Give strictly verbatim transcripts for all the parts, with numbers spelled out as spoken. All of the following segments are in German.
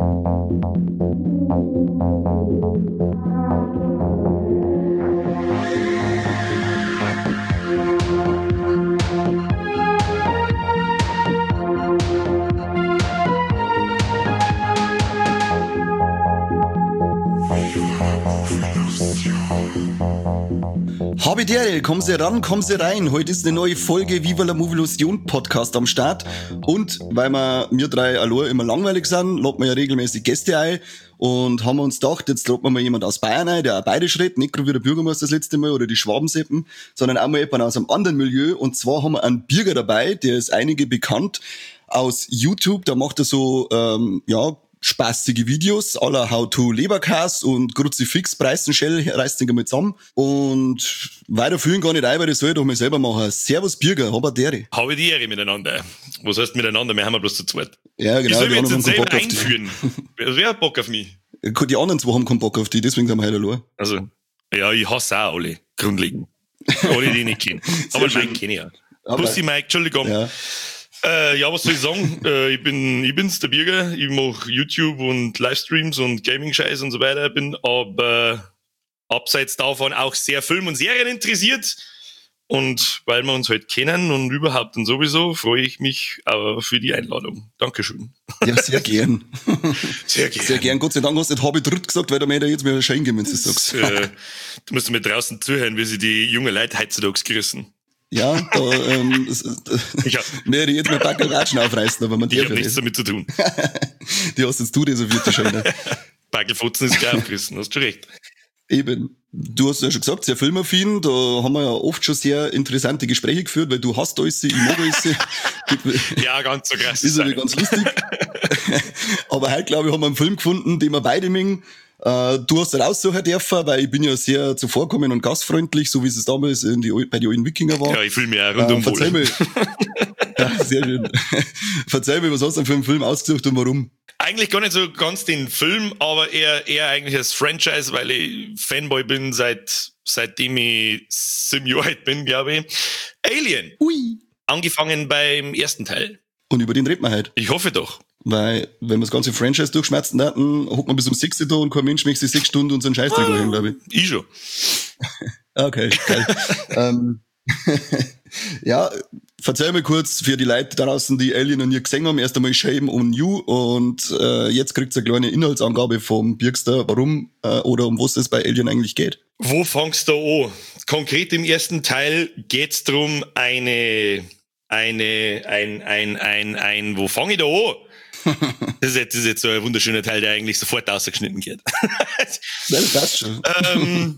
Habitäre, kommen Sie ran, kommen Sie rein. Heute ist eine neue Folge Viva la Movilusion Podcast am Start. Und weil wir, wir drei allein immer langweilig sind, laden wir ja regelmäßig Gäste ein. Und haben wir uns gedacht, jetzt laden wir mal jemand aus Bayern ein, der auch bayerisch redet. Nicht gerade wie der Bürgermeister das letzte Mal oder die Schwabenseppen, sondern auch mal jemand aus einem anderen Milieu. Und zwar haben wir einen Bürger dabei, der ist einige bekannt aus YouTube. Da macht er so, ähm, ja, spaßige Videos à la How to Leberkas und Kruzifix, Preißenschell, reißt den mal zusammen. Und weiter fühlen gar nicht ein, weil das soll ich doch mal selber machen. Servus Bürger, Habitäre. Habe die Ehre miteinander. Was heißt miteinander? Wir haben ja bloß zu zweit. Ja, genau. Ich soll mich jetzt haben selber Bock auf einführen. Wer hat Bock auf mich? Die. Die anderen zwei haben keinen Bock auf die, deswegen sind wir heute allein. Also, ja, ich hasse auch alle, grundlegend. Alle, die ich nicht kenne. Aber Mike kenne ich ja. Plus die Mike, Entschuldigung. Ja. Äh, ja, was soll ich sagen? äh, ich bin, ich bin's, der Bürger. Ich mache YouTube und Livestreams und Gaming-Scheiß und so weiter. Bin aber abseits davon auch sehr Film und Serien interessiert. Und weil wir uns halt kennen und überhaupt und sowieso, freue ich mich äh, für die Einladung. Dankeschön. Ja, sehr gern. Sehr gern. Sehr gern. Gott sei Dank hast du nicht Habe Dritt gesagt, weil da mir jetzt mehr Schein geben, wenn du das sagst. Äh, du musst mir draußen zuhören, wie sie die jungen Leute heutzutage gerissen. Ja, da, ähm, das, das, ich hab, nee, die jetzt mal Backel Ratschen aufreißen, aber man ich darf hab ja nichts nicht. damit zu tun. Die hast jetzt du reserviert, die Scheine. Backelfotzen ist gleich aufgerissen, hast du recht. Eben. Du hast ja schon gesagt, sehr filmaffin, da haben wir ja oft schon sehr interessante Gespräche geführt, weil du hast alles, ich mag alles. Ja, ganz so krass. Ist aber ganz lustig. Aber heute, glaube ich, haben wir einen Film gefunden, den wir beide mögen. Uh, du hast den aussuchen dürfen, weil ich bin ja sehr zuvorkommend und gastfreundlich, so wie es damals in die, bei den alten Wikinger war. Ja, ich fühle mich auch rundum uh, verzeih wohl. Mir, ja, sehr schön. Verzeih mir, was hast du denn für einen Film ausgesucht und warum? Eigentlich gar nicht so ganz den Film, aber eher, eher eigentlich das Franchise, weil ich Fanboy bin seit, seitdem ich sieben Jahre alt bin, glaube ich. Alien. Ui. Angefangen beim ersten Teil. Und über den reden wir heute. Ich hoffe doch. Weil, wenn wir das ganze Franchise durchschmerzen hatten, hockt man bis um sechs da und kein Mensch möchte sich sechs Stunden und so einen Scheißdreck ah, glaube ich. Ich schon. Okay, geil. ähm, ja, verzeih mir kurz für die Leute da draußen, die Alien noch nie gesehen haben. Erst einmal Shame on you und äh, jetzt kriegt ihr eine kleine Inhaltsangabe vom Birgster, warum äh, oder um was es bei Alien eigentlich geht. Wo fangst du an? Konkret im ersten Teil geht's drum eine, eine, ein, ein, ein, ein, wo fange ich da an? Das ist, jetzt, das ist jetzt so ein wunderschöner Teil, der eigentlich sofort ausgeschnitten wird. Das passt schon. ähm,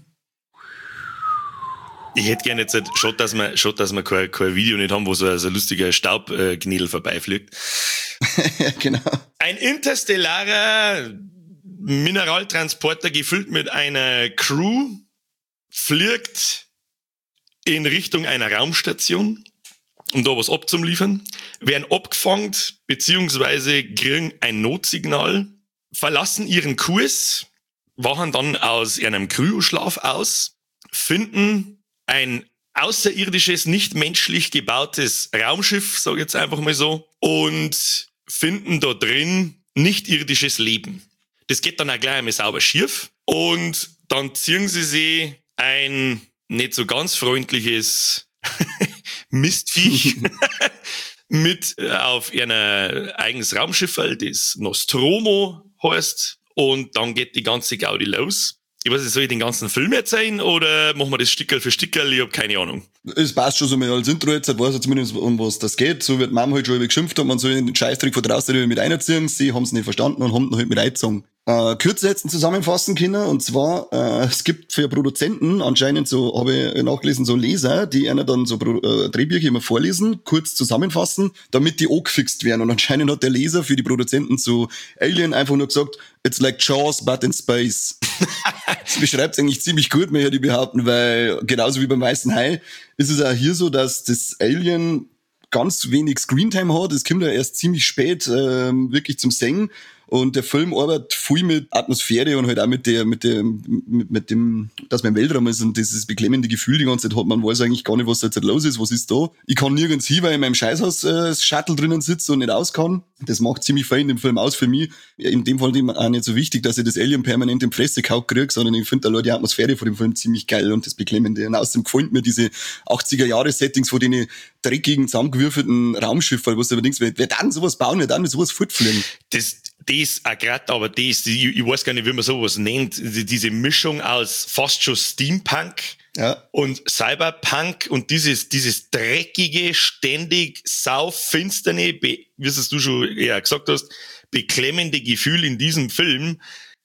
ich hätte gerne jetzt schon, dass wir, schon, dass wir kein, kein Video nicht haben, wo so ein, so ein lustiger Staubgnädel vorbeifliegt. Genau. Ein interstellarer Mineraltransporter gefüllt mit einer Crew fliegt in Richtung einer Raumstation, um da was abzuliefern, werden abgefangen, beziehungsweise kriegen ein Notsignal, verlassen ihren Kurs, wachen dann aus einem Kryoschlaf aus, finden ein außerirdisches, nicht menschlich gebautes Raumschiff, sage ich jetzt einfach mal so, und finden da drin nicht irdisches Leben. Das geht dann auch gleich einmal sauber schief und dann ziehen sie sich ein nicht so ganz freundliches Mistviech mit auf ihr eigenes Raumschiff, das Nostromo heißt, und dann geht die ganze Gaudi los. Ich weiß nicht, soll ich den ganzen Film erzählen oder machen wir das Stickerl für Stickerl? Ich habe keine Ahnung. Es passt schon so mal als Intro jetzt, weiß ich zumindest, um was das geht. So wird Mama halt schon geschimpft haben, man soll den Scheißtrick von draußen mit einziehen. Sie haben es nicht verstanden und haben ihn halt mit eingezogen. Äh, kürzer jetzt zusammenfassen können, und zwar, äh, es gibt für Produzenten anscheinend so, habe ich nachgelesen, so Leser, die einer dann so äh, Drehbücher immer vorlesen, kurz zusammenfassen, damit die angefixt werden. Und anscheinend hat der Leser für die Produzenten zu Alien einfach nur gesagt, it's like Jaws, but in space. Das beschreibt es eigentlich ziemlich gut, möchte ich behaupten, weil genauso wie beim Weißen Hai ist es auch hier so, dass das Alien ganz wenig Screentime hat. Es kommt ja erst ziemlich spät ähm, wirklich zum Singen. Und der Film arbeitet viel mit Atmosphäre und halt auch mit der, mit der, mit, mit dem, dass man im Weltraum ist und dieses beklemmende Gefühl die ganze Zeit hat. Man weiß eigentlich gar nicht, was da jetzt los ist, was ist da. Ich kann nirgends hin, weil ich in meinem Scheißhaus äh, Shuttle drinnen sitze und nicht aus kann. Das macht ziemlich viel in dem Film aus für mich. In dem Fall auch nicht so wichtig, dass ich das Alien permanent im Fresse kaut kriege, sondern ich finde da die Atmosphäre von dem Film ziemlich geil und das Beklemmende. Und außerdem gefällt mir diese achtziger-Jahre-Settings von den dreckigen, zusammengewürfelten Raumschiffen, weil was du aber denkst, wer, wer dann sowas bauen, wer dann mit sowas fortfliegen? Das, das auch grad, aber das, ich, ich weiß gar nicht, wie man sowas nennt, diese Mischung aus fast schon Steampunk ja. und Cyberpunk und dieses, dieses dreckige, ständig saufinsterne, be, wie es du schon eher gesagt hast, beklemmende Gefühl in diesem Film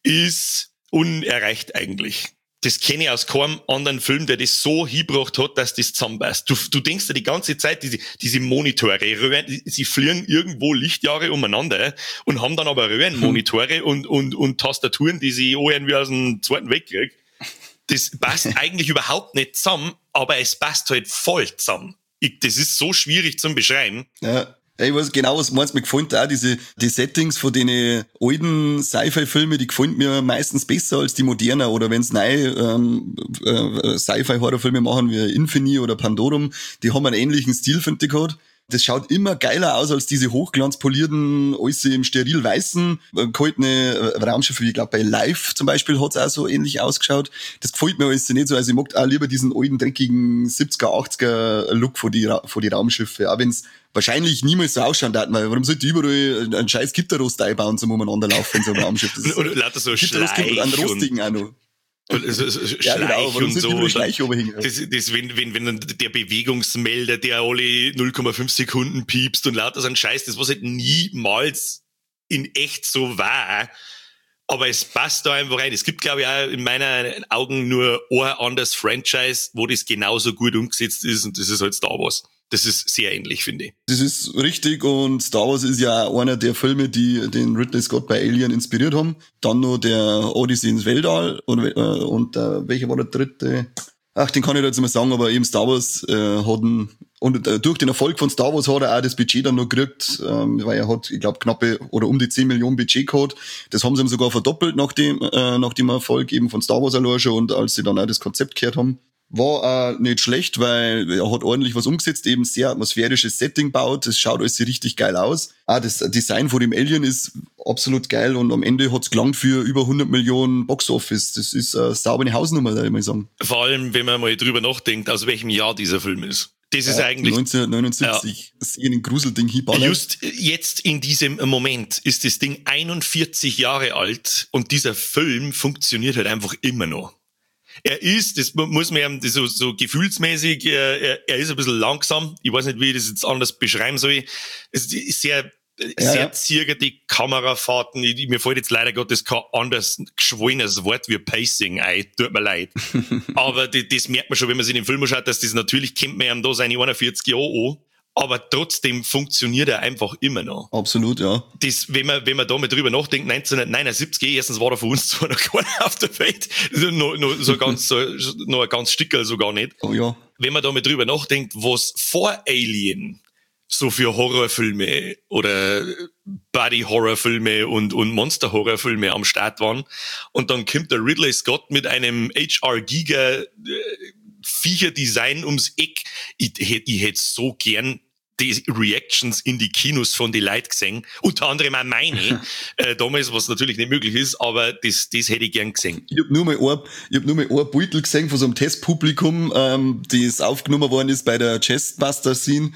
ist unerreicht eigentlich. Das kenne ich aus keinem anderen Film, der das so hingebracht hat, dass das zusammenpasst. Du, du denkst dir die ganze Zeit, diese, diese Monitore, Röhren, sie fliegen irgendwo Lichtjahre umeinander und haben dann aber Röhrenmonitore und, und, und Tastaturen, die sie irgendwie aus dem Zweiten Weltkrieg. Das passt eigentlich überhaupt nicht zusammen, aber es passt halt voll zusammen. Ich, das ist so schwierig zum Beschreiben. Ja. Ich weiß genau, was du meinst. Mir gefällt auch diese, die Settings von den alten Sci-Fi-Filmen, die gefallen mir meistens besser als die modernen. Oder wenn's neue ähm, äh, Sci-Fi-Horrorfilme machen, wie Infini oder Pandorum, die haben einen ähnlichen Stil, finde ich gerade. Das schaut immer geiler aus als diese hochglanzpolierten, alles im steril weißen, gehaltene Raumschiffe. Ich glaube, bei Live zum Beispiel hat's auch so ähnlich ausgeschaut. Das gefällt mir alles nicht so. Also ich mag auch lieber diesen alten, dreckigen siebziger, achtziger Look von die, von die Raumschiffe. Auch wenn's wahrscheinlich niemals so ausschauen darf, weil warum sollte ich überall einen scheiß Gitterrost einbauen zum umeinander laufen in so einem Raumschiff? Das und, und lauter so Gitterrost gibt und einen rostigen auch noch. So, so, ja, genau, warum und so. Und Schleich das, das, wenn, wenn, wenn der Bewegungsmelder, der alle null Komma fünf Sekunden piepst und lauter so ein Scheiß, das was halt niemals in echt so war. Aber es passt da einfach rein. Es gibt, glaube ich, auch in meinen Augen nur ein anderes Franchise, wo das genauso gut umgesetzt ist und das ist halt Star Wars. Das ist sehr ähnlich, finde ich. Das ist richtig und Star Wars ist ja auch einer der Filme, die den Ridley Scott bei Alien inspiriert haben. Dann noch der Odyssey ins Weltall und, äh, und äh, welcher war der dritte? Ach, den kann ich da jetzt nicht mehr sagen, aber eben Star Wars äh, hat ein, und äh, durch den Erfolg von Star Wars hat er auch das Budget dann noch gekriegt, ähm, weil er hat, ich glaube, knappe oder um die zehn Millionen Budget gehabt. Das haben sie ihm sogar verdoppelt nach dem, äh, nach dem Erfolg eben von Star Wars allein schon und als sie dann auch das Konzept gehört haben. War auch nicht schlecht, weil er hat ordentlich was umgesetzt, eben sehr atmosphärisches Setting baut, das schaut alles richtig geil aus. Ah, das Design von dem Alien ist absolut geil und am Ende hat's gelangt für über hundert Millionen Box-Office. Das ist eine saubere Hausnummer, würde ich mal sagen. Vor allem, wenn man mal drüber nachdenkt, aus welchem Jahr dieser Film ist. Das ist ja, eigentlich... neunzehnhundertneunundsiebzig. Ja. Das ist ein Gruselding hinballert. Just jetzt in diesem Moment ist das Ding einundvierzig Jahre alt und dieser Film funktioniert halt einfach immer noch. Er ist, das muss man ja so, so gefühlsmäßig, er, er ist ein bisschen langsam. Ich weiß nicht, wie ich das jetzt anders beschreiben soll. Es ist sehr, ja, sehr ja. ziergerte Kamerafahrten. Ich, mir fällt jetzt leider Gottes kein anders geschwollenes Wort wie Pacing ein. Tut mir leid. Aber das, das merkt man schon, wenn man sich den Film anschaut, dass das natürlich kennt man ja da seine einundvierzig Jahre an. Aber trotzdem funktioniert er einfach immer noch. Absolut, ja. Das, wenn man, wenn man da mal drüber nachdenkt, neunzehnhundertneunundsiebzig, erstens war da von uns zwar noch keiner auf der Welt, noch, noch so ganz, so, noch ein ganz Stückerl sogar nicht. Oh ja. Wenn man da mal drüber nachdenkt, was vor Alien so für Horrorfilme oder Body-Horrorfilme und, und Monster-Horrorfilme am Start waren. Und dann kommt der Ridley Scott mit einem H R Giga äh, Viecher-Design ums Eck. Ich, ich, ich hätte so gern die Reactions in die Kinos von die Leuten gesehen. Unter anderem auch meine. äh, damals, was natürlich nicht möglich ist, aber das, das hätte ich gern gesehen. Ich hab nur mal ein, ich hab nur mal ein Beutel gesehen von so einem Testpublikum, ähm, das aufgenommen worden ist bei der Chestbuster-Scene.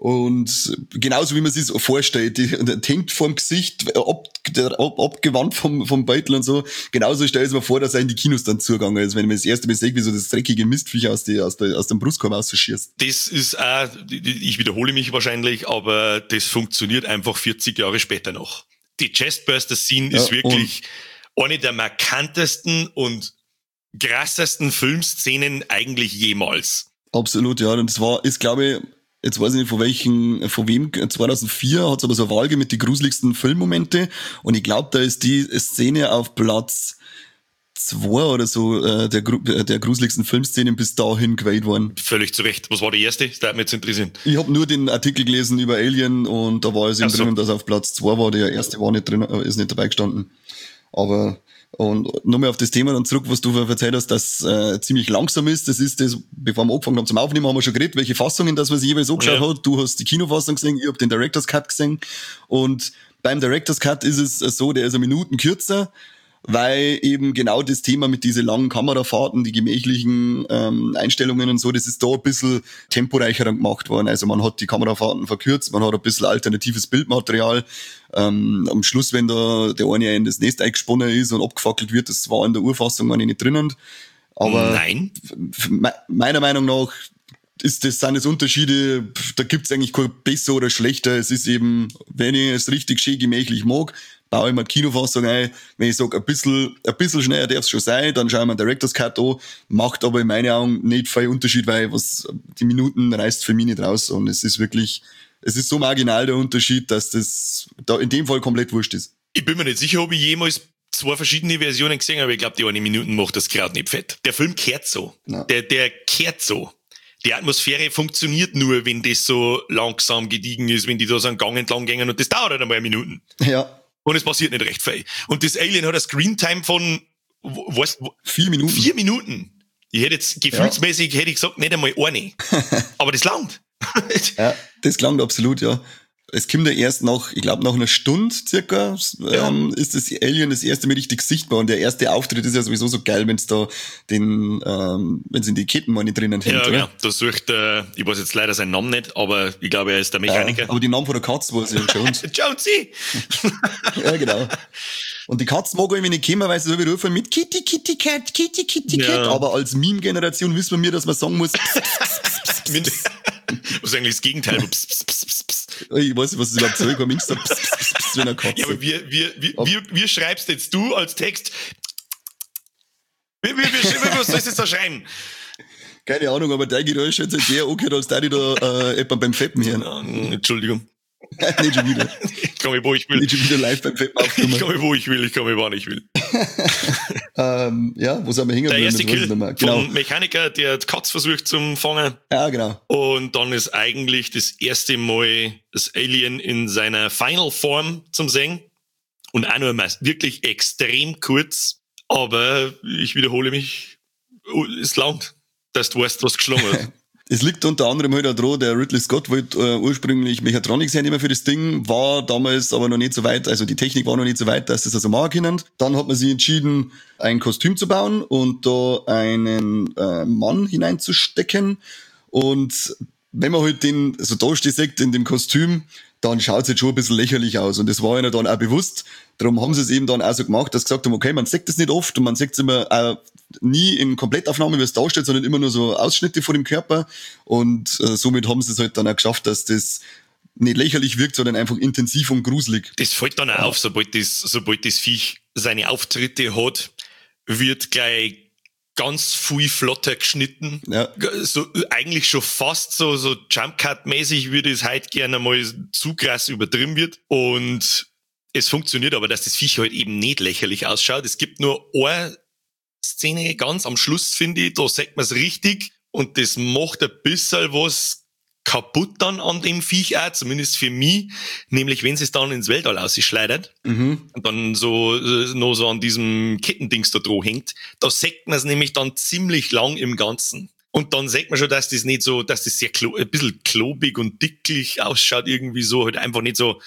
Und genauso wie man sich das vorstellt, die, die hängt vorm Gesicht, ab, der, ab, abgewandt vom, vom Beutel und so. Genauso stelle ich mir vor, dass er in die Kinos dann zugegangen ist, wenn man das erste Mal sieht, wie so das dreckige Mistviech aus, die, aus, der, aus dem Brustkorb ausschießt. Das ist auch, ich wiederhole mich wahrscheinlich, aber das funktioniert einfach vierzig Jahre später noch. Die Chestburster-Scene ja, ist wirklich eine der markantesten und krassesten Filmszenen eigentlich jemals. Absolut, ja. Und das war, ist glaube ich, jetzt weiß ich nicht, von welchen, von wem, zweitausendvier hat es aber so eine Wahl gegeben mit die gruseligsten Filmmomente. Und ich glaube, da ist die Szene auf Platz zwei oder so äh, der, der gruseligsten Filmszenen bis dahin gewählt worden. Völlig zu Recht. Was war die erste? Das würde mich jetzt interessieren. Ich habe nur den Artikel gelesen über Alien und da war es eben so drin, dass er auf Platz zwei war. Der erste war nicht drin, ist nicht dabei gestanden. Aber und nochmal auf das Thema dann zurück, was du erzählt hast, dass äh, ziemlich langsam ist. Das ist das, bevor wir angefangen haben zum Aufnehmen, haben wir schon geredet, welche Fassungen das, was jeweils angeschaut ja. hat. Du hast die Kinofassung gesehen, ich habe den Director's Cut gesehen. Und beim Director's Cut ist es so, der ist eine Minuten kürzer, weil eben genau das Thema mit diesen langen Kamerafahrten, die gemächlichen ähm, Einstellungen und so, das ist da ein bisschen temporeicher gemacht worden. Also man hat die Kamerafahrten verkürzt, man hat ein bisschen alternatives Bildmaterial. Ähm, am Schluss, wenn da der eine in das Nest eingesponnen ist und abgefackelt wird, das war in der Urfassung meine nicht drinnen. Aber Nein. f- f- meiner Meinung nach ist das, sind das Unterschiede, da gibt's eigentlich kein besser oder schlechter. Es ist eben, wenn ich es richtig schön gemächlich mag, baue ich mir die Kinofassung ein. Wenn ich sage, ein bisschen, ein bisschen schneller darf es schon sein, dann schaue ich mir einen Director's Cut an. Macht aber in meinen Augen nicht viel Unterschied, weil was, die Minuten reißt für mich nicht raus. Und es ist wirklich, es ist so marginal der Unterschied, dass das da in dem Fall komplett wurscht ist. Ich bin mir nicht sicher, ob ich jemals zwei verschiedene Versionen gesehen habe, aber ich glaube, die eine Minuten macht das gerade nicht fett. Der Film kehrt so. Ja. Der, der kehrt so. Die Atmosphäre funktioniert nur, wenn das so langsam gediegen ist, wenn die da so einen Gang entlang gehen und das dauert halt einmal Minuten. Ja. Und es passiert nicht recht viel. Und das Alien hat eine Screentime von, was, Vier Minuten. vier Minuten. Ich hätte jetzt, gefühlsmäßig hätte ich gesagt, nicht einmal eine. Aber das langt. Ja, das klang absolut, ja. Es kommt ja erst nach, ich glaube nach einer Stunde circa, Ja. ähm, ist das Alien das erste Mal richtig sichtbar. Und der erste Auftritt ist ja sowieso so geil, wenn es da den, ähm, wenn es in die Kettenmoney drinnen hängt, Ja, oder? genau. Da sucht, äh, ich weiß jetzt leider seinen Namen nicht, aber ich glaube, er ist der Mechaniker. Ja, aber die Namen von der Katze weiß ich Jones. Jonesy! Ja, genau. Und die Katze mag irgendwie nicht kommen, weil sie so wie rufen mit Kitty, Kitty, Cat, Kitty, Kitty, Cat. Ja. Aber als Meme-Generation wissen wir, dass man sagen muss, Mit- Was ist eigentlich das Gegenteil? Pss, pss, pss, pss, pss. ich weiß nicht, was das überhaupt soll, kein Mensch sagt, pss, pss, pss, wie eine Katze. Ja, aber wie, wie, wie, wie, wie schreibst jetzt du als Text? Wie, wie, wie, wie, was sollst du jetzt da schreiben? Keine Ahnung, aber dein Geräusch hat sich sehr angehört, als da die da äh, etwa beim Feppen hören. Ja, Entschuldigung. Nicht schon wieder. Ich kann mich, wo ich will. Nicht schon wieder live beim Feppen Ich aufgenommen. kann mich, wo ich will. Ich kann mich, wann ich will. ähm, ja, wo sind wir hängen Der geblieben? erste Das weiß ich Kill nicht mehr. Genau. vom Mechaniker, der die Katz versucht zum Fangen. Ja, genau. Und dann ist eigentlich das erste Mal das Alien in seiner Final Form zum Sehen. Und auch nur mal wirklich extrem kurz. Aber ich wiederhole mich, es langt, dass du weißt, was geschlagen hat. Es liegt unter anderem halt auch dran, der Ridley Scott wollte äh, ursprünglich Mechatronics hernehmen für das Ding, war damals aber noch nicht so weit, also die Technik war noch nicht so weit, dass das also machen können. Dann hat man sich entschieden, ein Kostüm zu bauen und da einen äh, Mann hineinzustecken. Und wenn man halt den so da steht in dem Kostüm, dann schaut es jetzt schon ein bisschen lächerlich aus. Und das war ihnen dann auch bewusst. Darum haben sie es eben dann auch so gemacht, dass sie gesagt haben, okay, man sieht das nicht oft und man sieht es immer auch nie in Komplettaufnahme, wie es da steht, sondern immer nur so Ausschnitte von dem Körper. Und äh, somit haben sie es halt dann auch geschafft, dass das nicht lächerlich wirkt, sondern einfach intensiv und gruselig. Das fällt dann auch auf, sobald das, sobald das Viech seine Auftritte hat, wird gleich ganz viel flotter geschnitten. Ja. So, eigentlich schon fast so, so Jump-Cut-mäßig, wie das heute gerne mal zu krass übertrieben wird. Und es funktioniert aber, dass das Viech halt eben nicht lächerlich ausschaut. Es gibt nur eine Szene ganz am Schluss, finde ich, da sagt man es richtig. Und das macht ein bisschen was kaputt dann an dem Viech auch, zumindest für mich, nämlich wenn es dann ins Weltall ausschleudert Mhm. und dann so äh, noch so an diesem Kettendings da dran hängt, da sieht man es nämlich dann ziemlich lang im Ganzen. Und dann sieht man schon, dass das nicht so, dass das sehr klo- ein bisschen klobig und dicklich ausschaut, irgendwie so, halt einfach nicht so,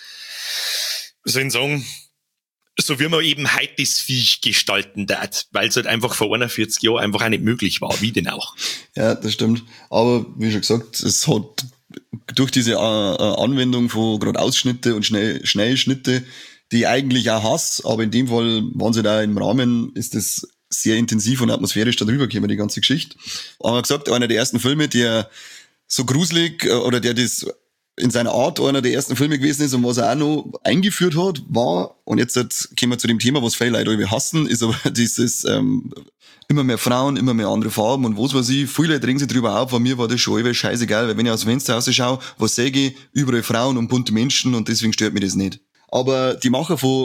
wie soll ich sagen, so wie man eben heute das Viech gestalten darf, weil es halt einfach vor einundvierzig Jahren einfach auch nicht möglich war, wie denn auch. Ja, das stimmt. Aber wie schon gesagt, es hat durch diese äh, Anwendung von gerade Ausschnitte und Schnell, Schnellschnitte, die ich eigentlich auch hasse, aber in dem Fall waren sie da im Rahmen, ist das sehr intensiv und atmosphärisch da drüber gekommen, die ganze Geschichte. Aber gesagt, einer der ersten Filme, der so gruselig äh, oder der das in seiner Art einer der ersten Filme gewesen ist und was er auch noch eingeführt hat, war, und jetzt kommen wir zu dem Thema, was viele Leute irgendwie hassen, ist aber dieses ähm, immer mehr Frauen, immer mehr andere Farben und was weiß ich, viele Leute regen sich drüber auf, bei mir war das schon irgendwie scheißegal, weil wenn ich aus dem Fenster rausschaue, was sehe ich, überall Frauen und bunte Menschen und deswegen stört mich das nicht. Aber die Macher von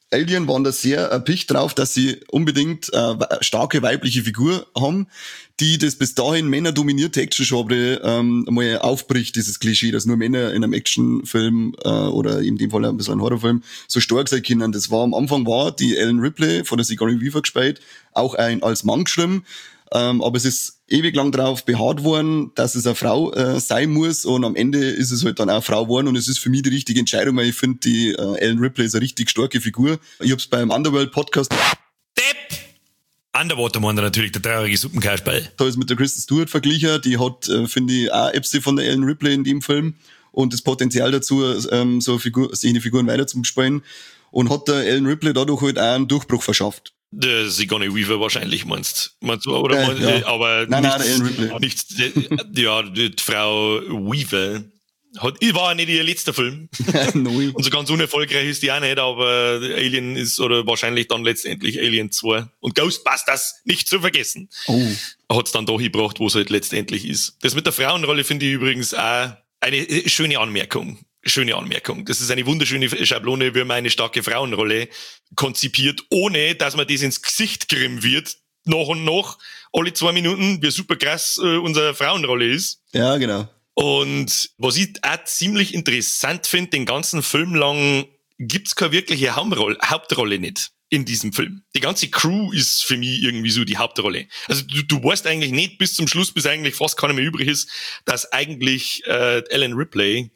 Alien waren da sehr erpicht drauf, dass sie unbedingt eine starke weibliche Figur haben, die das bis dahin männerdominierte Action-Genre ähm, mal aufbricht, dieses Klischee, dass nur Männer in einem Actionfilm äh, oder in dem Fall ein bisschen ein Horrorfilm so stark sein können. Das war am Anfang war die Ellen Ripley von der Sigourney Weaver gespielt, auch ein als Mann geschrieben. Ähm, aber es ist ewig lang drauf beharrt worden, dass es eine Frau äh, sein muss, und am Ende ist es halt dann auch eine Frau geworden, und es ist für mich die richtige Entscheidung, weil ich finde, die äh, Ellen Ripley ist eine richtig starke Figur. Ich hab's beim Underworld-Podcast Depp! Underwater Wonder natürlich, der traurige Suppenkasperl. Da ist mit der Kristen Stewart verglichen, die hat, äh, finde ich, auch Epsi von der Ellen Ripley in dem Film und das Potenzial dazu, ähm, so Figur, seine Figuren weiter zu spielen, und hat der Ellen Ripley dadurch halt auch einen Durchbruch verschafft. Der Sigourney Weaver wahrscheinlich meinst, meinst du, oder? Äh, meinst, ja. Aber nein, nichts, nein, der Ellen Ripley. nichts, ja, die Frau Weaver hat, war nicht ihr letzter Film. Nein. Und so ganz unerfolgreich ist die auch nicht, aber Alien ist, oder wahrscheinlich dann letztendlich Alien zwei. Und Ghostbusters, nicht zu vergessen. Oh. Hat's dann da gebracht, wo es halt letztendlich ist. Das mit der Frauenrolle finde ich übrigens auch eine schöne Anmerkung. Schöne Anmerkung. Das ist eine wunderschöne Schablone, wie man eine starke Frauenrolle konzipiert, ohne dass man das ins Gesicht grimmen wird, nach und nach, alle zwei Minuten, wie super krass äh, unsere Frauenrolle ist. Ja, genau. Und was ich auch ziemlich interessant finde, den ganzen Film lang gibt's keine wirkliche Hauptrolle, Hauptrolle nicht in diesem Film. Die ganze Crew ist für mich irgendwie so die Hauptrolle. Also du, du weißt eigentlich nicht bis zum Schluss, bis eigentlich fast keiner mehr übrig ist, dass eigentlich äh, Ellen Ripley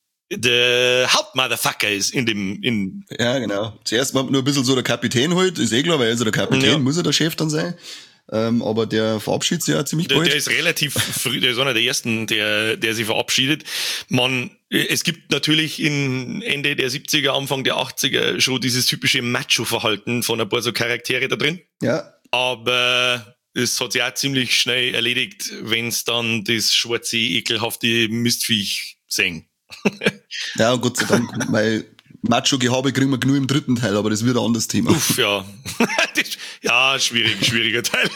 der Hauptmotherfucker ist in dem, in. Ja, genau. Zuerst war nur ein bisschen so der Kapitän halt, ist eh klar, weil er ist ja der Kapitän, Ja. muss er der Chef dann sein. Ähm, aber der verabschiedet sich ja ziemlich Der, bald. der ist relativ früh, der ist einer der ersten, der, der sich verabschiedet. Man, es gibt natürlich in Ende der siebziger, Anfang der achtziger schon dieses typische Macho-Verhalten von ein paar so Charaktere da drin. Ja. Aber es hat sich auch ziemlich schnell erledigt, wenn es dann das schwarze, ekelhafte Mistviech sehen. Ja, Gott sei Dank, weil Macho-Gehabe kriegen wir genug im dritten Teil, aber das wird ein anderes Thema. Uff, ja. Das, ja, schwierig, schwieriger Teil.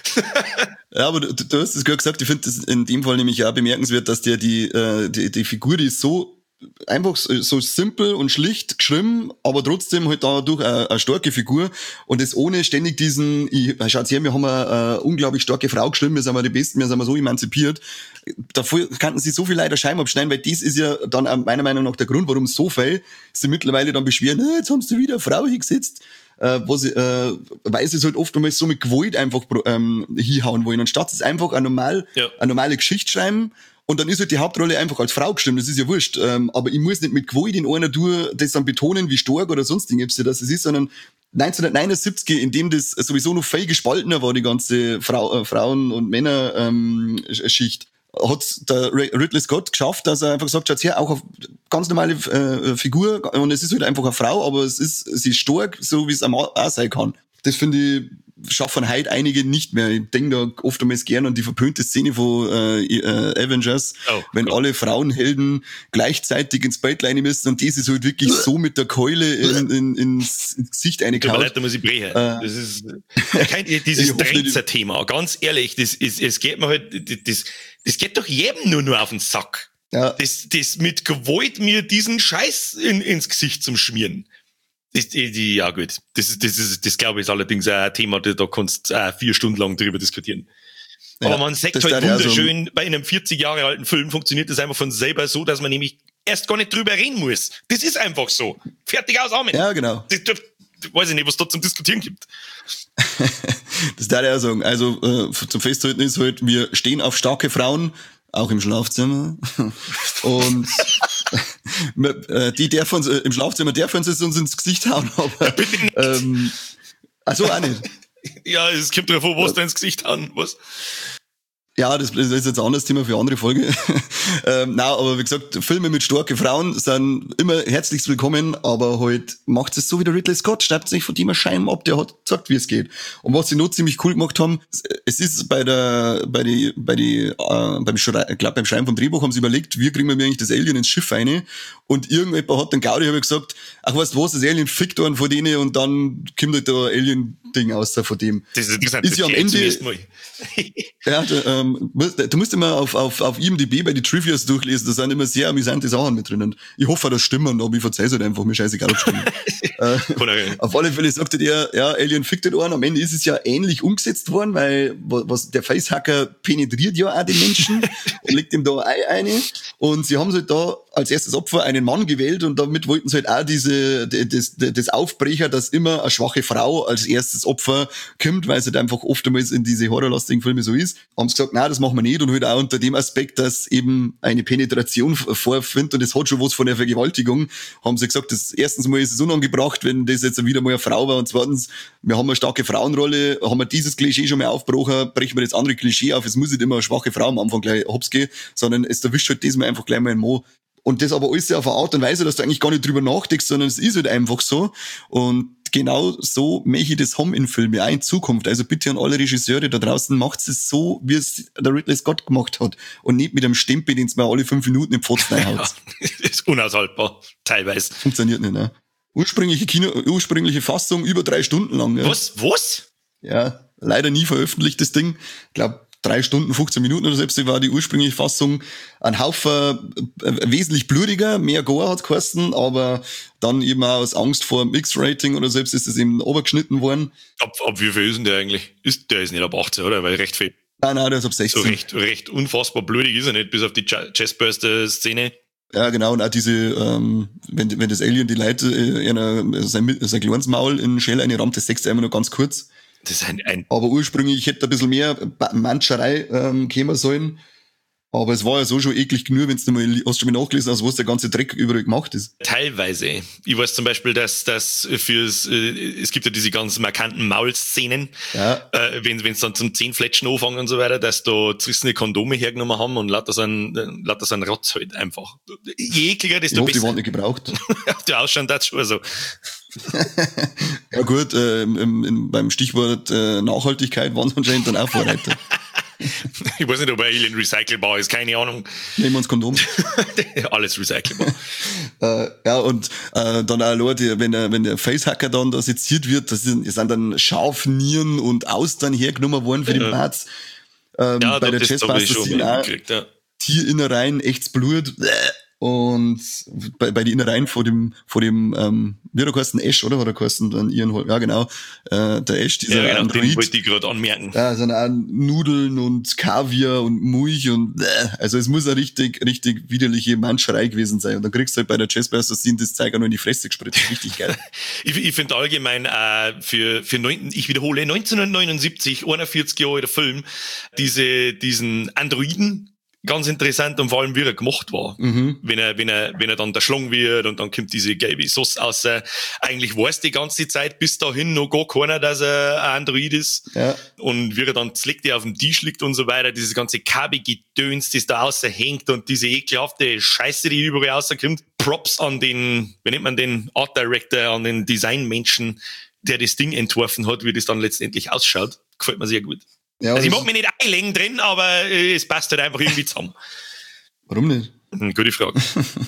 Ja, aber du, du hast es gerade gesagt, ich finde das in dem Fall nämlich auch bemerkenswert, dass der die, äh, die, die Figur, die ist so einfach so, so simpel und schlicht geschrieben, aber trotzdem halt dadurch eine, eine starke Figur, und das ohne ständig diesen, ich, schaut's her, wir haben eine, eine unglaublich starke Frau geschrieben, wir sind mal die Besten, wir sind mal so emanzipiert. Davor kannten sie so viel leider Scheiben abschneiden, weil das ist ja dann auch meiner Meinung nach der Grund, warum so viel sie mittlerweile dann beschweren, hey, jetzt haben sie wieder eine Frau hingesetzt. Äh, was, äh, weil sie es halt oft einmal so mit Gewalt einfach ähm, hinhauen wollen, anstatt es einfach eine, normal, Ja. eine normale Geschichte schreiben, und dann ist halt die Hauptrolle einfach als Frau gestimmt, das ist ja wurscht, ähm, aber ich muss nicht mit Gewalt in einer Tour das dann betonen, wie stark oder sonst irgendwas das ist, sondern neunzehnhundertneunundsiebzig, in dem das sowieso noch viel gespaltener war, die ganze Frau, äh, Frauen- und Männer-Schicht, ähm, hat der Ridley Scott geschafft, dass er einfach sagt, schaut her, auch eine ganz normale äh, Figur, und es ist halt einfach eine Frau, aber es ist, sie ist stark, so wie es auch sein kann. Das finde ich, schaffen heute einige nicht mehr. Ich denke da oftmals gern an die verpönte Szene von äh, äh, Avengers, Oh, wenn Gott. alle Frauenhelden gleichzeitig ins Bett rein müssen, und das ist halt wirklich so mit der Keule in, in, ins, ins Gesicht Tut mir reingehauen. leid, da muss ich brechen. Äh, Das ist kein, dieses ich hoffe nicht- Dränzer-Thema. Ganz ehrlich, das ist, es geht mir halt, das, das geht doch jedem nur nur auf den Sack. Ja. Das, das mit Gewalt mir diesen Scheiß in, ins Gesicht zum Schmieren. Das, die, die, ja gut, das ist, das ist, das glaube ich ist allerdings auch ein Thema, da da kannst du äh, vier Stunden lang drüber diskutieren. Ja, Aber man sagt das halt darf ich auch wunderschön, bei einem vierzig Jahre alten Film funktioniert das einfach von selber so, dass man nämlich erst gar nicht drüber reden muss. Das ist einfach so. Fertig aus, Amen. Ja, genau. Das, das, weiß ich nicht, was da zum Diskutieren gibt. Das darf ich auch sagen. Also äh, zum Festhalten ist halt, wir stehen auf starke Frauen, auch im Schlafzimmer. Und äh, die dürfen uns, äh, im Schlafzimmer dürfen sie uns ins Gesicht hauen, aber bitte nicht. ähm, also auch nicht. Ja, es kommt drauf an, was da ins Gesicht hauen, was? Ja, das ist jetzt ein anderes Thema für eine andere Folge. ähm, nein, aber wie gesagt, Filme mit starken Frauen sind immer herzlichst willkommen, aber halt macht es so wie der Ridley Scott, schnappt sich von dem einen Scheiben ab, der hat gesagt, wie es geht. Und was sie noch ziemlich cool gemacht haben, es ist bei der, bei die, bei die, äh, beim Schrei, ich glaube beim Schreiben vom Drehbuch haben sie überlegt, wie kriegen wir eigentlich das Alien ins Schiff rein? Und irgendjemand hat dann Gaudi habe gesagt, ach weißt du was, das Alien fickt einen von denen, und dann kommt halt der Alien Grundding außer von dem. Das ist interessant. Ist ja am Ende. Ja, da, ähm, du musst immer auf, auf, auf I M D B bei die Trivias durchlesen, da sind immer sehr amüsante Sachen mit drinnen. Ich hoffe, das stimmen, aber ich verzeih's halt einfach, mir scheißegal, ob stimmen. äh, auf alle Fälle sagte der, ja, Alien fickt den einen. Am Ende ist es ja ähnlich umgesetzt worden, weil was der Facehacker penetriert ja auch den Menschen und legt ihm da ein Ei eine. Und sie haben halt da als erstes Opfer einen Mann gewählt und damit wollten sie halt auch diese, das, das Aufbrecher, dass immer eine schwache Frau als erstes Opfer kommt, weil es halt einfach oftmals in diese horrorlastigen Filme so ist. Haben sie gesagt, nein, das machen wir nicht und halt auch unter dem Aspekt, dass eben eine Penetration vorfindet und das hat schon was von der Vergewaltigung, haben sie gesagt, das erstens mal ist es unangebracht, wenn das jetzt wieder mal eine Frau war und zweitens, wir haben eine starke Frauenrolle, haben wir dieses Klischee schon mal aufgebrochen, brechen wir das andere Klischee auf, es muss nicht immer eine schwache Frau am Anfang gleich hops gehen, sondern es erwischt halt diesmal einfach gleich mal ein Mo. Und das aber alles auf eine Art und Weise, dass du eigentlich gar nicht drüber nachdenkst, sondern es ist halt einfach so. Und genau so möchte ich das haben in Filmen, auch in Zukunft. Also bitte an alle Regisseure da draußen, macht es so, wie es der Ridley Scott gemacht hat. Und nicht mit einem Stempel, den es mir alle fünf Minuten im Pfosten reinhaut. Ja, ist unaushaltbar, teilweise. Funktioniert nicht, ne? Ursprüngliche Kino, ursprüngliche Fassung über drei Stunden lang. Ja. Was? Was? Ja, leider nie veröffentlicht, das Ding. Ich glaube, drei Stunden, fünfzehn Minuten oder selbst war die ursprüngliche Fassung ein Haufen äh, wesentlich blutiger, mehr Gore hat's geheißen, aber dann eben auch aus Angst vor dem X-Rating oder selbst ist es eben obergeschnitten worden. Ab, ab wie viel ist denn der eigentlich? Ist, der ist nicht ab achtzehn, oder? Weil recht viel. Nein, nein, der ist ab sechzehn. So recht, recht unfassbar blutig ist er nicht, bis auf die Chestburster-Szene. Ja, genau, und auch diese, ähm, wenn, wenn das Alien die Leute äh, einer, sein, sein kleines Maul in Shell eine rammt, das sechst du immer nur ganz kurz. Das ist ein, ein aber ursprünglich hätte ein bisschen mehr Manscherei ähm, kommen sollen. Aber es war ja so schon eklig genug, wenn du mal, hast du schon mal nachgelesen hast, was der ganze Dreck überall gemacht ist. Teilweise. Ich weiß zum Beispiel, dass das fürs, äh, es gibt ja diese ganz markanten Maulszenen, ja. äh, wenn es dann zum Zehnfletschen anfangen und so weiter, dass da zerrissene Kondome hergenommen haben und lauter so ein, lauter so ein Rotz halt einfach. Je ekliger, desto ich hoffe, besser. Die waren nicht gebraucht. Auf der Ausschauen das schon so. Ja gut, äh, im, im, beim Stichwort äh, Nachhaltigkeit waren sie anscheinend dann auch Vorreiter. Ich weiß nicht, ob Alien recycelbar ist, keine Ahnung. Nehmen wir uns Kondom. Alles recycelbar. äh, ja, und äh, dann auch Leute, wenn der, wenn der Facehacker dann da seziert wird, das sind, das sind dann Schafnieren und Austern hergenommen worden für ja. den Parts. Ähm, ja, bei der Chestbuster sind auch ja. Tierinnereien, echtes Blut. Und bei, bei den Innereien vor dem, vor dem, ähm, wie hat er geheißen, Ash, oder? Hat er geheißen, dann ihren, ja genau, äh, der Ash, dieser ja, genau, Android. Den wollte ich gerade anmerken. Ja, sind auch Nudeln und Kaviar und Mulch und, äh, also es muss eine richtig, richtig widerliche Manscherei gewesen sein. Und dann kriegst du halt bei der Chestburster Scene das Zeug auch noch in die Fresse gespritzt. Richtig geil. ich ich finde allgemein, äh, für, für neun, ich wiederhole, neunzehnhundertneunundsiebzig, einundvierzig Jahre alter Film, diese, diesen Androiden, ganz interessant und vor allem, wie er gemacht war. Mhm. Wenn er, wenn er, wenn er dann der Schlang wird und dann kommt diese gelbe Sauce raus. Eigentlich weiß die ganze Zeit bis dahin noch gar keiner, dass er ein Android ist. Ja. Und wie er dann zleckt, auf dem Tisch liegt und so weiter, dieses ganze Kabelgedöns, das da außer hängt und diese ekelhafte Scheiße, die überall rauskommt. Props an den, wie nennt man den Art Director, an den Designmenschen, der das Ding entworfen hat, wie das dann letztendlich ausschaut. Gefällt mir sehr gut. Ja, also ich mag mich nicht einlegen drin, aber äh, es passt halt einfach irgendwie zusammen. Warum nicht? Hm, gute Frage.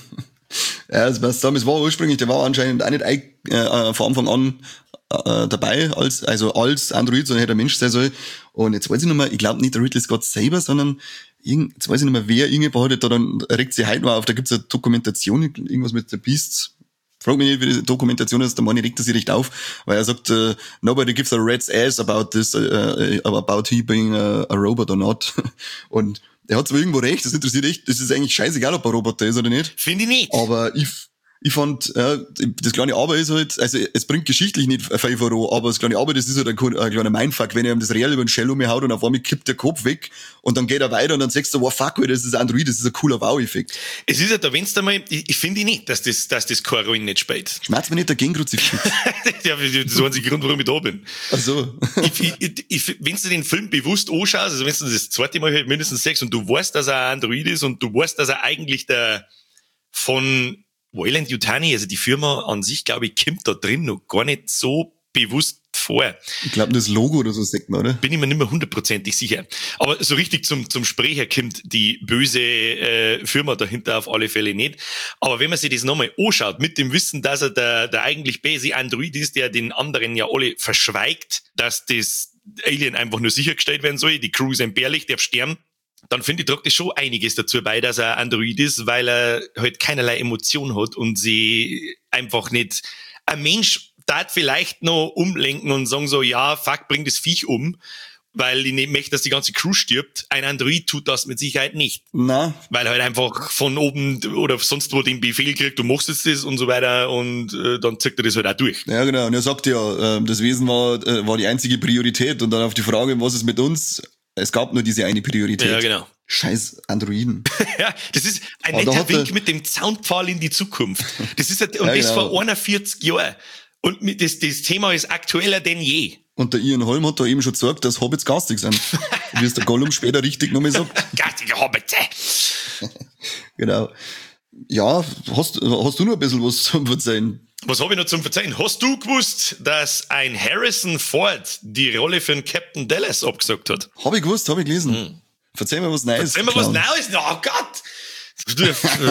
Ja, es passt zusammen. Es war ursprünglich, der war anscheinend auch nicht ein, äh, von Anfang an äh, dabei, als also als Android, sondern hätte ein Mensch sein soll. Und jetzt weiß ich nicht mehr, ich glaube nicht der Ridley Scott selber, sondern irgend, jetzt weiß ich nicht mehr, wer irgendjemand hat da dann, regt sich heute mal auf, da gibt's eine Dokumentation, irgendwas mit der Beasts. Frag mich nicht, wie die Dokumentation ist, der Mann regt er sich recht auf, weil er sagt, uh, nobody gives a rat's ass about this, uh, about he being a, a robot or not. Und er hat zwar irgendwo recht, das interessiert echt, das ist eigentlich scheißegal, ob er Roboter ist oder nicht. Finde ich nicht. Aber ich, ich fand, äh, das kleine Aber ist halt, also es bringt geschichtlich nicht viel voran, aber das kleine Aber, das ist halt ein, ein kleiner Mindfuck, wenn er ihm das Real über den Shell umhaut und auf einmal kippt der Kopf weg und dann geht er weiter und dann sagst du, wow, fuck, das ist ein Android, das ist ein cooler Wow-Effekt. Es ist ja da, wenn's da mal, ich, ich finde nicht, dass das, dass das keine Rolle nicht spielt. Schmerzt mir nicht der Gegenkruzifix. Ja, das ist der einzige Grund, warum ich da bin. Ach so. ich, ich, ich, wenn du den Film bewusst anschaust, also wenn du das zweite Mal halt mindestens sechs und du weißt, dass er ein Android ist und du weißt, dass er eigentlich der von Weyland Yutani, also die Firma an sich, glaube ich, kommt da drin noch gar nicht so bewusst vor. Ich glaube, das Logo oder so sagt man, oder? Bin ich mir nicht mehr hundertprozentig sicher. Aber so richtig zum, zum Sprecher kommt die böse äh, Firma dahinter auf alle Fälle nicht. Aber wenn man sich das nochmal anschaut, mit dem Wissen, dass er der, der eigentlich böse Android ist, der den anderen ja alle verschweigt, dass das Alien einfach nur sichergestellt werden soll, die Crew ist entbehrlich, darf sterben, dann finde ich, tragt das schon einiges dazu bei, dass er Android ist, weil er halt keinerlei Emotion hat und sie einfach nicht, ein Mensch darf vielleicht noch umlenken und sagen so, ja, fuck, bring das Viech um, weil ich nicht möchte, dass die ganze Crew stirbt. Ein Android tut das mit Sicherheit nicht. Na. Weil er halt einfach von oben oder sonst wo den Befehl kriegt, du machst jetzt das und so weiter und äh, dann zieht er das halt auch durch. Ja, genau. Und er sagt ja, äh, das Wesen war, äh, war die einzige Priorität und dann auf die Frage, was ist mit uns? Es gab nur diese eine Priorität. Ja, genau. Scheiß Androiden. Ja, das ist ein Aber netter Wink er... mit dem Zaunpfahl in die Zukunft. Das ist, und ja, das genau. vor einundvierzig Jahren. Und mit das, das Thema ist aktueller denn je. Und der Ian Holm hat da eben schon gesagt, dass Hobbits garstig sind. Wie es der Gollum später richtig nochmal sagt. Garstige Hobbits. Genau. Ja, hast, hast du noch ein bisschen was zum Verzeihen? Was habe ich noch zum Verzeihen? Hast du gewusst, dass ein Harrison Ford die Rolle für den Captain Dallas abgesagt hat? Hab ich gewusst, hab ich gelesen. Hm. Verzeih mir was Neues. Verzeih mir was Neues? Oh Gott! Du,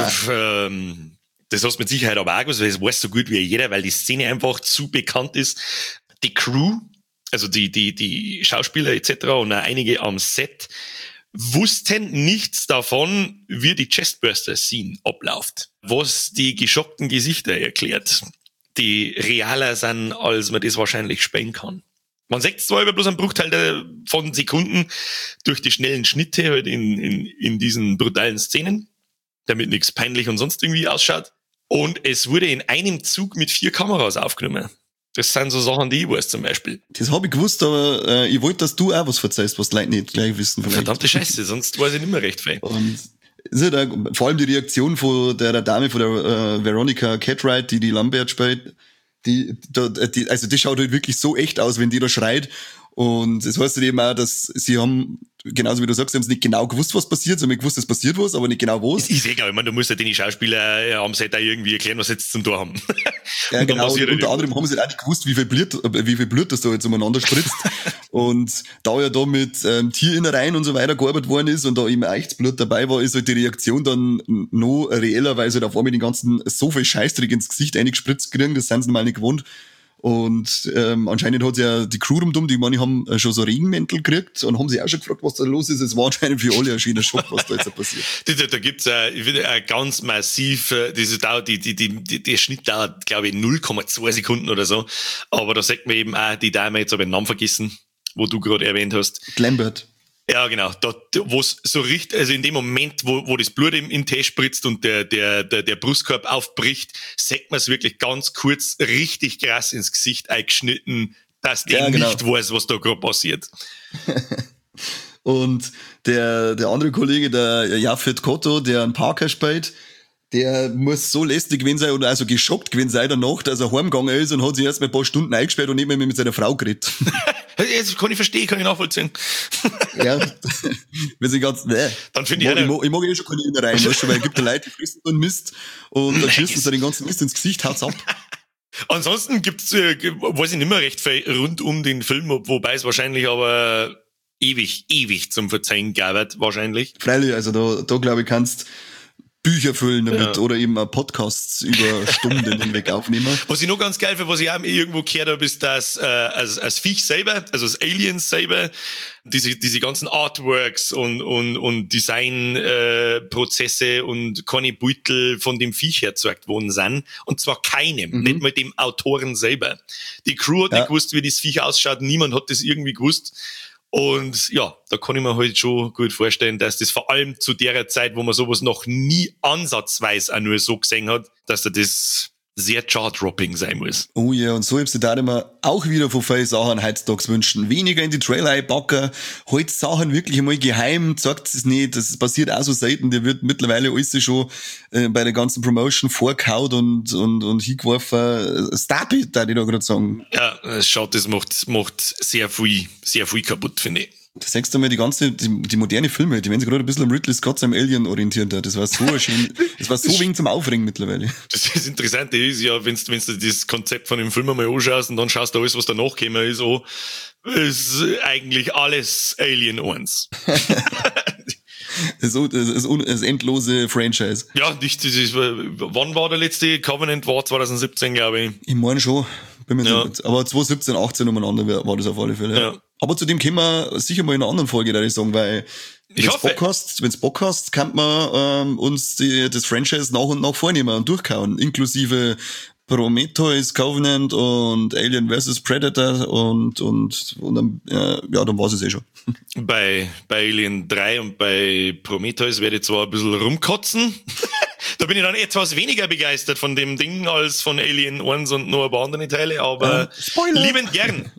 ähm, das hast du mit Sicherheit aber auch gewusst, weil das weiß so gut wie jeder, weil die Szene einfach zu bekannt ist. Die Crew, also die, die, die Schauspieler et cetera und auch einige am Set, wussten nichts davon, wie die Chestburster-Scene abläuft. Was die geschockten Gesichter erklärt, die realer sind, als man das wahrscheinlich spielen kann. Man sieht zwar über bloß einen Bruchteil von Sekunden durch die schnellen Schnitte halt in, in, in diesen brutalen Szenen, damit nichts peinlich und sonst irgendwie ausschaut. Und es wurde in einem Zug mit vier Kameras aufgenommen. Das sind so Sachen, die ich weiß zum Beispiel. Das habe ich gewusst, aber äh, ich wollte, dass du auch was verzeihst, was die Leute nicht gleich wissen. Vielleicht. Verdammte Scheiße, sonst weiß ich nicht mehr recht viel. Und ist ja da, vor allem die Reaktion von der, der Dame, von der äh, Veronica Cartwright, die die Lambert spielt, die, die, also die schaut halt wirklich so echt aus, wenn die da schreit. Und es heißt halt eben auch, dass sie haben, genauso wie du sagst, sie haben es nicht genau gewusst, was passiert. Sie haben gewusst, es passiert was, aber nicht genau was. Ich sehe gar nicht, ich meine, du musst ja den Schauspieler am Set auch irgendwie erklären, was sie jetzt zum Tor haben. Ja, genau. Und unter anderem haben sie auch nicht gewusst, wie viel Blut, wie viel Blut das da jetzt umeinander spritzt. Und da ja da mit ähm, Tierinnereien und so weiter gearbeitet worden ist und da eben echtes Blut dabei war, ist halt die Reaktion dann noch reeller, weil sie halt auf einmal den ganzen so viel Scheißdreck ins Gesicht eingespritzt kriegen, das sind sie normal nicht gewohnt. Und ähm, anscheinend hat ja die Crew rumdum, die meine, haben schon so Regenmäntel gekriegt und haben sich auch schon gefragt, was da los ist. Es war anscheinend für alle ein schöner Schock, was da jetzt passiert. Da, da, da gibt's äh, ich finde, äh, ganz massiv, äh, diese dauert, die, die, die, die, der Schnitt dauert, glaube ich, null Komma zwei Sekunden oder so. Aber da sagt man eben auch, die Dame, jetzt habe ich den Namen vergessen, wo du gerade erwähnt hast. Lambert. Ja, genau. Da, wo es so richtig, also in dem Moment, wo, wo das Blut im, im Tee spritzt und der, der, der, der Brustkorb aufbricht, sagt man es wirklich ganz kurz, richtig krass ins Gesicht eingeschnitten, dass der ja, genau. nicht weiß, was da gerade passiert. Und der, der andere Kollege, der Yaphet Kotto, der einen Parker spielt, der muss so lästig gewesen sein oder also geschockt gewesen sein danach, dass er heimgegangen ist und hat sich erst mal ein paar Stunden eingesperrt und nicht mehr mit seiner Frau geredet. Das kann ich verstehen, kann ich nachvollziehen. Ja, wir sind ganz, ne. Dann finde ich, ich, mag, ich mag eh schon keine Innereien, weißt du, weil es gibt da Leute, die fressen so einen Mist und dann schießen sie den ganzen Mist ins Gesicht, haut's ab. Ansonsten gibt's, äh, weiß ich nicht mehr recht viel rund um den Film, wobei es wahrscheinlich aber ewig, ewig zum Verzeihen gab, wahrscheinlich. Freilich, also da, da glaube ich, kannst Bücher füllen damit ja. oder eben Podcasts über Stunden hinweg aufnehmen. Was ich noch ganz geil finde, was ich auch irgendwo gehört habe, ist, dass äh, als, als Viech selber, also als Aliens selber, diese diese ganzen Artworks und und und Designprozesse äh, und keine Beutel von dem Viech erzeugt worden sind. Und zwar keinem, mhm. nicht mal dem Autoren selber. Die Crew hat ja. nicht gewusst, wie das Viech ausschaut, niemand hat das irgendwie gewusst. Und ja, da kann ich mir halt schon gut vorstellen, dass das vor allem zu der Zeit, wo man sowas noch nie ansatzweise auch nur so gesehen hat, dass da das sehr Chart-Dropping sein muss. Oh ja, und so hab's dir da immer auch wieder von vielen Sachen heutzutage wünschen. Weniger in die Trailer einpacken, halt Sachen wirklich einmal geheim, sagt es nicht, das passiert auch so selten, der wird mittlerweile alles schon äh, bei der ganzen Promotion vorgehaut und, und, und hingeworfen. Stop it, da ich da gerade sagen. Ja, schade, das macht, macht sehr viel, sehr viel kaputt, finde ich. Das sagst du mal, die ganze, die, die moderne Filme, die werden sich gerade ein bisschen am Ridley Scott seinem Alien orientiert. Das war so schön, das war so wegen zum Aufregen mittlerweile. Das, das Interessante ist ja, wenn du, wenn du das Konzept von dem Film einmal anschaust und dann schaust du alles, was danach gekommen ist, oh, ist eigentlich alles Alien eins. Das, das, das, das endlose Franchise. Ja, nicht, das ist, wann war der letzte Covenant? War zwanzig siebzehn, glaube ich. Ich meine schon. Bin mir Ja. nicht, aber zwanzig siebzehn, achtzehn umeinander war war das auf alle Fälle. Ja. Ja. Aber zu dem können wir sicher mal in einer anderen Folge, da ich sagen, weil Ich wenn's hoffe. Bock hast, wenn's Bock hast, kann man ähm, uns die, das Franchise nach und nach vornehmen und durchkauen, inklusive Prometheus, Covenant und Alien versus. Predator und und und dann, äh, ja, dann war's es eh schon. Bei, bei Alien drei und bei Prometheus werde ich zwar ein bisschen rumkotzen. Da bin ich dann etwas weniger begeistert von dem Ding als von Alien eins und noch ein paar andere Teile, aber Äh, Spoiler. liebend gern.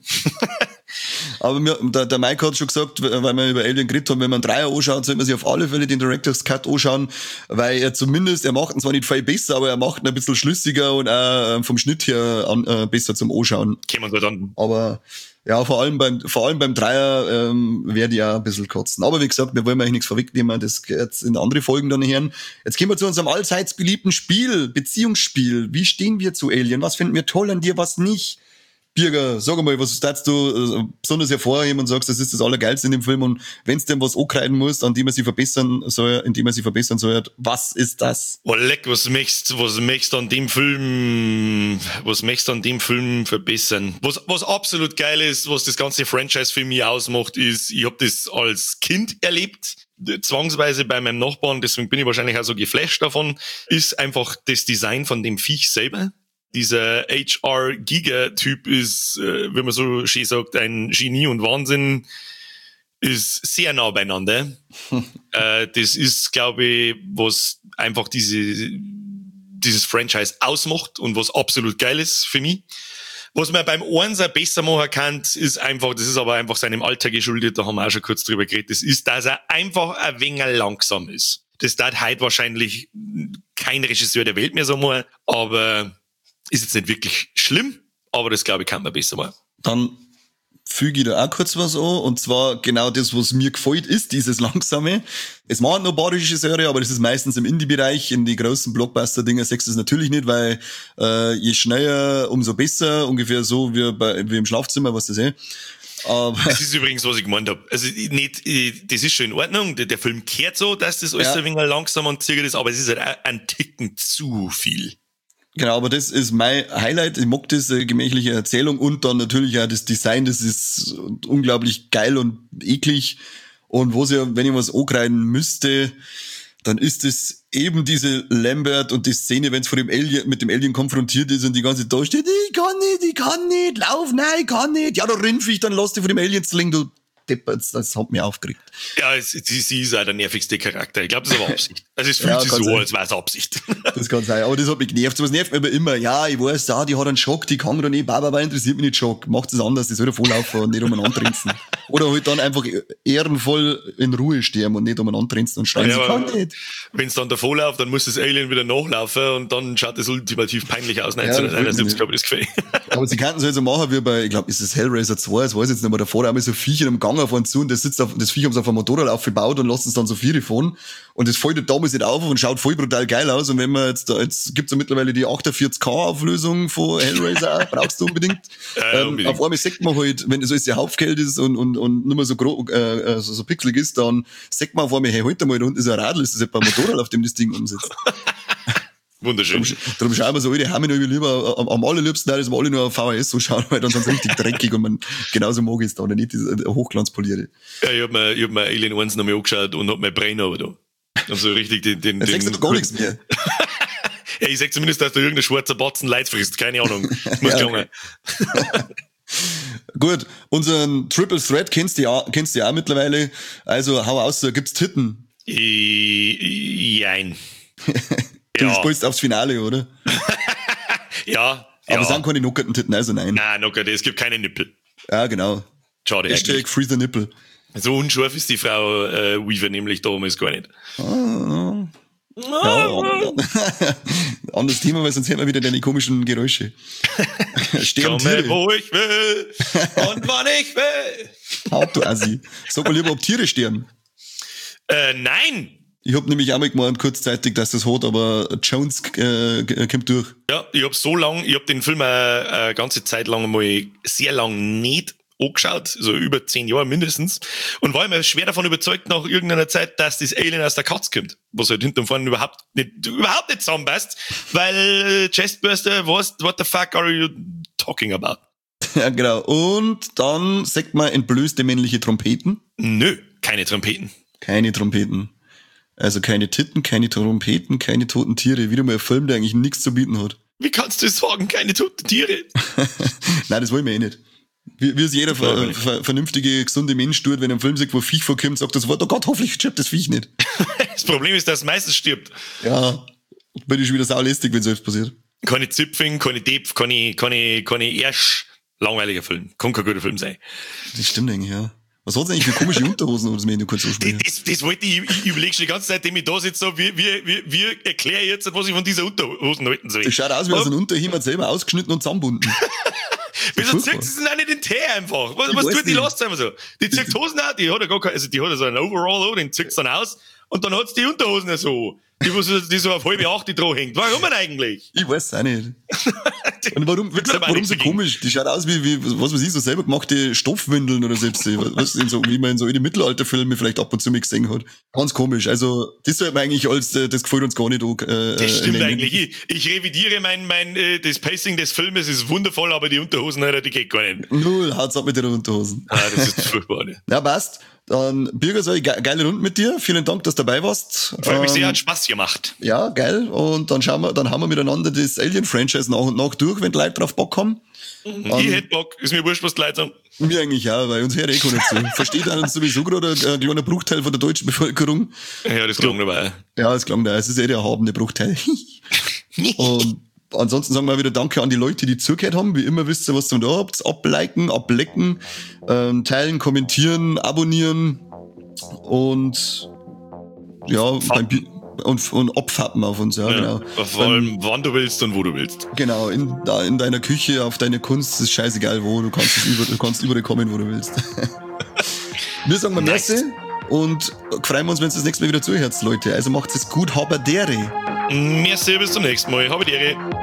Aber mir, der, der Mike hat schon gesagt, weil wir über Alien geredet haben, wenn man einen Dreier anschaut, sollte man sich auf alle Fälle den Director's Cut anschauen, weil er zumindest, er macht ihn zwar nicht viel besser, aber er macht ihn ein bisschen schlüssiger und auch vom Schnitt her an, äh, besser zum Anschauen. Kämen wir dann. Aber ja, vor allem beim vor allem beim Dreier ähm, werde ich auch ein bisschen kotzen. Aber wie gesagt, wir wollen eigentlich nichts vorwegnehmen, das geht jetzt in andere Folgen dann hören. Jetzt kommen wir zu unserem allseits beliebten Spiel, Beziehungsspiel. Wie stehen wir zu Alien? Was finden wir toll an dir, was nicht? Birger, sag mal, was darfst du äh, besonders hervorheben und sagst, das ist das Allergeilste in dem Film und wenn es denn was ankreiden muss, an dem man sich verbessern soll, in dem man sich verbessern soll, was ist das? Oh leck, was möchtest, was möchtest du an dem Film, was möchtest du an dem Film verbessern? Was, was absolut geil ist, was das ganze Franchise für mich ausmacht, ist, ich habe das als Kind erlebt, zwangsweise bei meinem Nachbarn, deswegen bin ich wahrscheinlich auch so geflasht davon, ist einfach das Design von dem Viech selber. Dieser H R Giga-Typ ist, äh, wenn man so schön sagt, ein Genie und Wahnsinn, ist sehr nah beieinander. äh, das ist, glaube ich, was einfach diese, dieses Franchise ausmacht und was absolut geil ist für mich. Was man beim Einser besser machen kann, ist einfach, das ist aber einfach seinem Alter geschuldet, da haben wir auch schon kurz drüber geredet, das ist, dass er einfach ein wenig langsam ist. Das darf heute wahrscheinlich kein Regisseur der Welt mehr so machen, aber ist jetzt nicht wirklich schlimm, aber das, glaube ich, kann man besser machen. Dann füge ich da auch kurz was an, und zwar genau das, was mir gefällt, ist dieses Langsame. Es machen noch ein paar Regisseure, aber das ist meistens im Indie-Bereich. In die großen Blockbuster-Dinger sechst du es natürlich nicht, weil äh, je schneller, umso besser, ungefähr so wie, bei, wie im Schlafzimmer, was das eh. Aber das ist übrigens, was ich gemeint habe. Also nicht, das ist schon in Ordnung, der, der Film kehrt so, dass das alles Ja. so ein wenig langsam und zirkel ist, aber es ist halt auch ein Ticken zu viel. genau, aber das ist mein Highlight. Ich mag das, äh, gemächliche Erzählung und dann natürlich auch das Design, das ist unglaublich geil und eklig. Und wo sie, wenn ich was ankreiden müsste, dann ist es eben diese Lambert und die Szene, wenn es vor dem Alien, mit dem Alien konfrontiert ist und die ganze Zeit da steht, ich kann nicht, ich kann nicht, lauf, nein, ich kann nicht. Ja, da rinnf ich, dann lass dich vor dem Alien slingen, du Deppert, das hat mich aufgeregt. Ja, es, sie, sie ist auch der nervigste Charakter. Ich glaube, das ist aber Absicht. Also es fühlt Ja, sich kann so, sein. als wäre es Absicht. Das kann sein, aber das hat mich genervt. Was nervt mich aber immer, ja, ich weiß, ja, die hat einen Schock, die kann da nicht, Baba, interessiert mich nicht Schock. Macht es anders, die soll da volllaufen und nicht umeinander trinken. Oder halt dann einfach ehrenvoll in Ruhe sterben und nicht umeinander trinken und schreien, Ja, sie aber- kann nicht. Wenn es dann davor läuft, dann muss das Alien wieder nachlaufen und dann schaut das ultimativ peinlich aus. neunzehnhunderteinundsiebzig, glaube ich, das Gefühl. Aber sie könnten es halt so machen wie bei, ich glaube, ist das Hellraiser zwei, das weiß ich jetzt nicht mehr, da fahren einmal so Viecher im Gang auf einen zu und das sitzt auf, das Viech haben sie auf einem Motorrad aufgebaut und lassen es dann so Viere fahren und das fällt halt damals nicht auf und schaut voll brutal geil aus und wenn man jetzt da, jetzt gibt's ja mittlerweile die achtundvierzig K Auflösung von Hellraiser auch, brauchst du unbedingt. Ja, ähm, unbedingt. auf einmal sieht man halt, wenn das alles sehr Hauptgeld ist und, und, und nur mehr so grob, äh, äh, so, so pixelig ist, dann sieht man auf einmal, hey, halt mal, da unten ist ein Radl, ist das etwa ein Motorrad, auf dem das Ding umsetzt. Wunderschön. Darum, darum schauen wir so alte Hamme lieber am, am allerliebsten, dass wir alle nur auf V H S so schauen, weil dann sind sie richtig dreckig und man genauso mag ich es da und nicht diese Hochglanzpolierte. Ja, ich hab mir, ich hab mir Alien eins nochmal angeschaut und hab mein Brain aber da. Und so richtig den, den, Jetzt den. sagst du gar nichts mehr. Ja, ich sag zumindest, dass da irgendein schwarzer Batzen Leid frisst. Keine Ahnung. Muss Ja, gelungen. Gut, unseren Triple Threat kennst du ja, kennst du ja auch mittlerweile. Also hau aus, da gibt's Titten. I- Jein. Du Ja. spielst aufs Finale, oder? Ja. Aber es ja. sind keine nuckerten Titten, also nein. Nein, okay, es gibt keine Nippel. Ja, genau. Schade eigentlich. Hashtag Free the Nipple. So unscharf ist die Frau äh, Weaver nämlich damals gar nicht. Ja, aber, anderes Thema, weil sonst hört man wieder deine komischen Geräusche. Sterben Komme, Tiere. wo ich will und wann ich will. Haut du Assi. Sag mal lieber, ob Tiere sterben. Äh, nein! Ich hab nämlich auch mal gemeint, kurzzeitig, dass das hat, aber Jones äh, kommt durch. Ja, ich hab so lang, ich hab den Film eine, eine ganze Zeit lang mal sehr lang nicht angeschaut, so über zehn Jahre mindestens, und war immer schwer davon überzeugt nach irgendeiner Zeit, dass das Alien aus der Katz kommt, was halt hinten und vorne überhaupt nicht, überhaupt nicht zusammenpasst, weil Chestburster, was, what the fuck are you talking about? Ja, genau. Und dann sagt man entblößte männliche Trompeten. Nö, keine Trompeten. Keine Trompeten. Also keine Titten, keine Trompeten, keine toten Tiere. Wieder mal ein Film, der eigentlich nichts zu bieten hat. Wie kannst du sagen, keine toten Tiere? Nein, das wollen wir eh nicht. Wie, wie es jeder ver, ver, vernünftige, gesunde Mensch tut, wenn er einen Film sieht, wo ein Viech vorkommt, sagt das Wort, oh Gott, hoffentlich stirbt das Viech nicht. Das Problem ist, dass es meistens stirbt. Ja, bin ich wieder saulästig, wenn so etwas passiert. Keine Zipfing, keine Depf, keine, keine, keine Ersch. Langweiliger Film. Kann kein guter Film sein. Das stimmt eigentlich, ja. Was hat's eigentlich für komische Unterhosen, um das mir nur kurz aussprechen? Das, das wollte ich, ich überlege schon die ganze Zeit, dem ich da sitze, so, wie, wie, wie, wie erkläre ich jetzt, was ich von dieser Unterhosen halten soll. Das schaut aus wie aus einem Unterhemd selber ausgeschnitten und zusammenbunden. Wieso zieht sie denn auch nicht den Tee einfach? Was, was tut die Last einfach so? Die zieht Hosen aus, die hat ja gar keine, also die hat ja so einen Overall, den zieht dann aus und dann hat sie die Unterhosen ja so. Die, die, die so auf halbe acht dran hängt. Warum denn eigentlich? Ich weiß es auch nicht. Und warum, wie gesagt, warum so komisch? Die schaut aus wie, wie, was weiß ich, so selber gemachte Stoffwindeln oder selbst, was, so, wie man in so in den Mittelalterfilmen vielleicht ab und zu mal gesehen hat. Ganz komisch. Also, das sollte man eigentlich als, das gefällt uns gar nicht, äh, Das stimmt nennen. eigentlich. Ich, ich revidiere mein, mein, äh, das Pacing des Filmes ist wundervoll, aber die Unterhosen, die geht gar nicht. Null, haut's ab mit den Unterhosen. Ah, das ist furchtbar. Ne? Ja, passt. Dann, Birger, so, ge geile Runde mit dir. Vielen Dank, dass du dabei warst. Freut mich ähm, sehr, hat Spaß gemacht. Ja, geil. Und dann schauen wir, dann haben wir miteinander das Alien-Franchise nach und nach durch, wenn die Leute drauf Bock haben. Mhm. Ich hätte Bock, ist mir wurscht, was die Leute sagen. Mir eigentlich auch, weil uns hört eh keiner zu. Versteht einen sowieso gerade ein, ein kleiner Bruchteil von der deutschen Bevölkerung. Ja, das klang dabei. Ja, das klang da. Es ist eh der erhabene Bruchteil. Und ansonsten sagen wir wieder Danke an die Leute, die zugehört haben. Wie immer wisst ihr, was ihr da habt. Abliken, ablecken, ähm, teilen, kommentieren, abonnieren und ja, beim Bi und, und abfappen auf uns, ja, ja genau. Vor allem, wann du willst und wo du willst. Genau, in, da, in deiner Küche, auf deine Kunst, ist scheißegal wo, du kannst, es über, du kannst überall kommen, wo du willst. Wir sagen mal nice. Merci und freuen wir uns, wenn ihr das nächste Mal wieder zuhört, Leute. Also macht es gut, haberdere. Merci, bis zum nächsten Mal. Haberdere.